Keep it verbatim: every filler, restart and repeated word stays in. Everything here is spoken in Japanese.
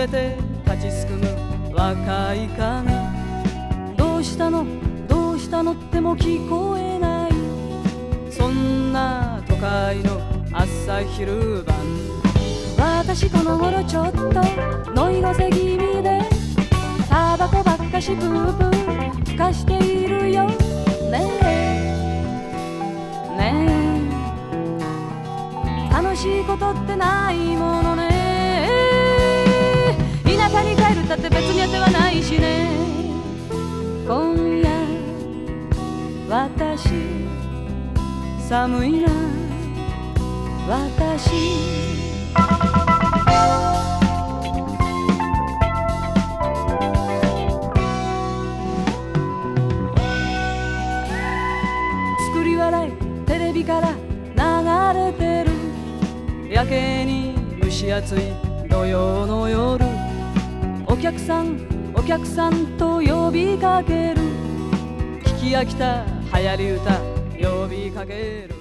れて立ちすくむ若い髪、どうしたのどうしたのっても聞こえない、そんな都会の朝昼晩、私この頃ちょっとノイローゼ気味でタバコばっかしブーブーふかしているよねえねえ、楽しいことってないものね、田舎に帰るったって別に当てはないしね、今夜私寒いな私、作り笑いテレビから流れてる、やけに蒸し暑い土曜の夜、お客さんお客さんと呼びかける、聞き飽きた流行り歌呼びかける。